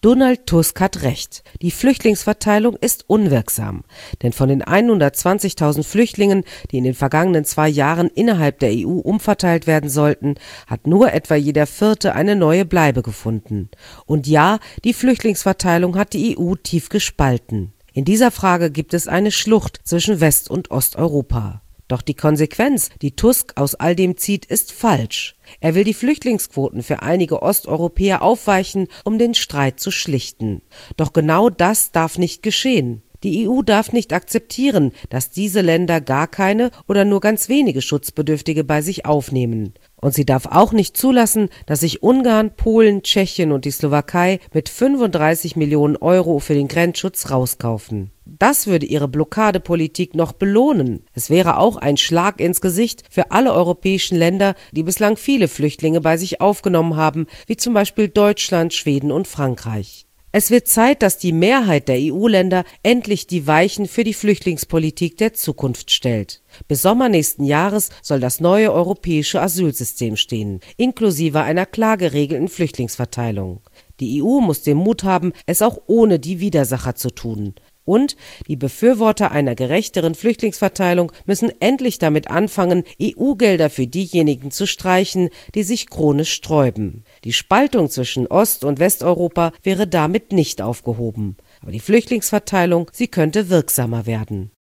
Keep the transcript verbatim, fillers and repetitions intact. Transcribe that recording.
Donald Tusk hat recht. Die Flüchtlingsverteilung ist unwirksam. Denn von den hundertzwanzigtausend Flüchtlingen, die in den vergangenen zwei Jahren innerhalb der E U umverteilt werden sollten, hat nur etwa jeder Vierte eine neue Bleibe gefunden. Und ja, die Flüchtlingsverteilung hat die E U tief gespalten. In dieser Frage gibt es eine Schlucht zwischen West- und Osteuropa. Doch die Konsequenz, die Tusk aus all dem zieht, ist falsch. Er will die Flüchtlingsquoten für einige Osteuropäer aufweichen, um den Streit zu schlichten. Doch genau das darf nicht geschehen. Die E U darf nicht akzeptieren, dass diese Länder gar keine oder nur ganz wenige Schutzbedürftige bei sich aufnehmen. Und sie darf auch nicht zulassen, dass sich Ungarn, Polen, Tschechien und die Slowakei mit fünfunddreißig Millionen Euro für den Grenzschutz rauskaufen. Das würde ihre Blockadepolitik noch belohnen. Es wäre auch ein Schlag ins Gesicht für alle europäischen Länder, die bislang viele Flüchtlinge bei sich aufgenommen haben, wie zum Beispiel Deutschland, Schweden und Frankreich. Es wird Zeit, dass die Mehrheit der E U-Länder endlich die Weichen für die Flüchtlingspolitik der Zukunft stellt. Bis Sommer nächsten Jahres soll das neue europäische Asylsystem stehen, inklusive einer klar geregelten Flüchtlingsverteilung. Die E U muss den Mut haben, es auch ohne die Widersacher zu tun. Und die Befürworter einer gerechteren Flüchtlingsverteilung müssen endlich damit anfangen, E U-Gelder für diejenigen zu streichen, die sich chronisch sträuben. Die Spaltung zwischen Ost- und Westeuropa wäre damit nicht aufgehoben. Aber die Flüchtlingsverteilung, sie könnte wirksamer werden.